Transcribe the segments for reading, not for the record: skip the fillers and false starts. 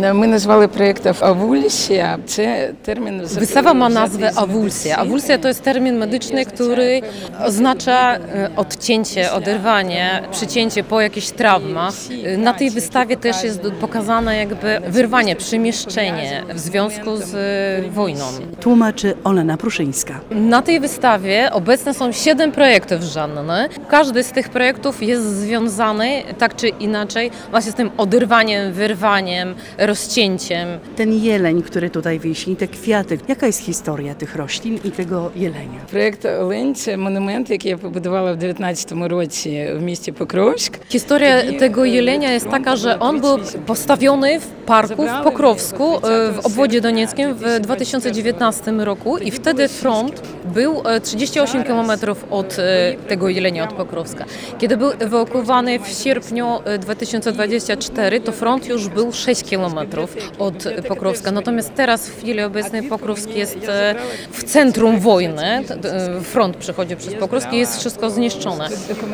Ми назвали проєкт «Авульсія». Це термін... Wystawa ma nazwę awulsja. Awulsja to jest termin medyczny, który oznacza odcięcie, oderwanie, przycięcie po jakichś traumach. Na tej wystawie też jest pokazane jakby wyrwanie, przemieszczenie w związku z wojną. Tłumaczy Olena Pruszyńska. Na tej wystawie obecne są 7 projektów żadnych. Każdy z tych projektów jest związany tak czy inaczej właśnie z tym oderwaniem, wyrwaniem, rozcięciem. Ten jeleń, który tutaj wisi, te kwiaty. Jaka jest historia tych roślin i tego jelenia? Проєкт «Олень» – це монумент, який я побудувала в 19-му році в місті Покровськ. Historia tego jelenia jest taka, że on był postawiony w parku w Pokrowsku w obwodzie donieckim w 2019 roku i wtedy front był 38 km od tego jelenia, od Pokrowska. Kiedy był ewakuowany w sierpniu 2024, to front już był 6 km od Pokrowska. Natomiast teraz w chwili obecnej Pokrowsk jest w centrum wojny. Front przechodzi przez Pokrowsk i jest wszystko zniszczone.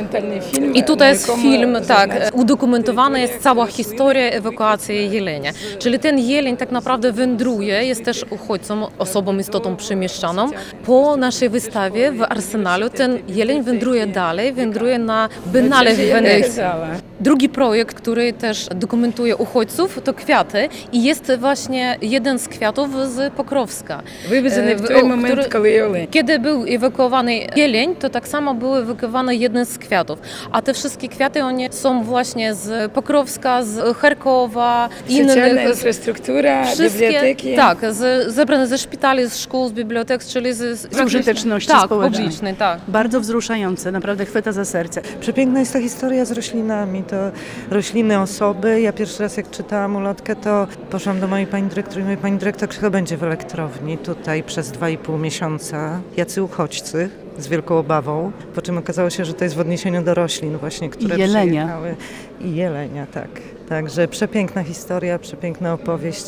I tutaj jest film, tak, udokumentowana jest cała historia ewakuacji jelenia. Czyli ten jeleń tak naprawdę wędruje, jest też uchodźcą, osobą, istotą przemieszczaną. Po naszej wystawie w Arsenalu ten jeleń wędruje dalej, wędruje na Biennale w Wenecji. Drugi projekt, który też dokumentuje uchodźców, to kwiaty i jest właśnie jeden z kwiatów z Pokrowska. Wywезений в той момент, коли олень. Kiedy był ewakuowany jeleń, to tak samo był ewakuowany jeden z kwiatów. A te wszystkie kwiaty, one są właśnie z Pokrowska, z Charkowa, Соціальна інфраструктура, бібліотеки. Tak, zebrane ze szpitali, z szkół, z bibliotek, czyli Z użyteczności tak, społecznej. publicznej, tak. Bardzo wzruszające, naprawdę chwyta za serce. Przepiękna jest ta historia z roślinami, to rośliny, osoby. Ja pierwszy raz jak czytałam ulotkę, to poszłam do mojej pani dyrektor i mówię, pani dyrektor, kto będzie w elektrowni tutaj przez 2,5 miesiąca, jacy uchodźcy, z wielką obawą, po czym okazało się, że to jest w odniesieniu do roślin właśnie, które I jelenia. przyjechały. I jelenia, tak. Także przepiękna historia, przepiękna opowieść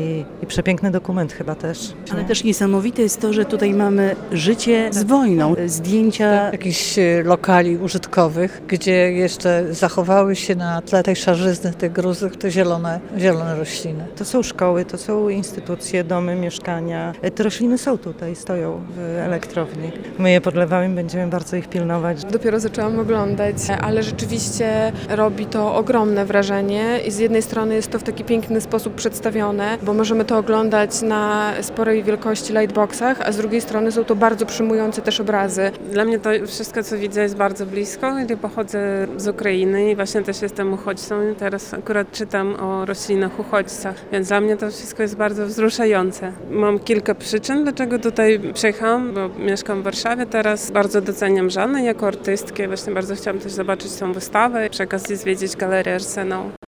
i przepiękny dokument chyba też. Ale też niesamowite jest to, że tutaj mamy życie z wojną, zdjęcia. Jakichś lokali użytkowych, gdzie jeszcze zachowały się na tle tej szarzyzny, tych gruzów, te zielone rośliny. To są szkoły, to są instytucje, domy, mieszkania. Te rośliny są tutaj, stoją w elektrowni. My je podlewamy, będziemy bardzo ich pilnować. Dopiero zaczęłam oglądać, ale rzeczywiście robi to ogromne wrażenie i z jednej strony jest to w taki piękny sposób przedstawione, bo możemy to oglądać na sporej wielkości lightboxach, a z drugiej strony są to bardzo przyjmujące też obrazy. Dla mnie to wszystko, co widzę, jest bardzo blisko. Ja pochodzę z Ukrainy i właśnie też jestem uchodźcą i teraz akurat czytam o roślinach uchodźcach, więc dla mnie to wszystko jest bardzo wzruszające. Mam kilka przyczyn, dlaczego tutaj przyjechałam, bo mieszkam w Warszawie teraz. Bardzo doceniam Żannę jako artystkę. Właśnie bardzo chciałam też zobaczyć tą wystawę, przy okazji zwiedzić Galerię Arsenał.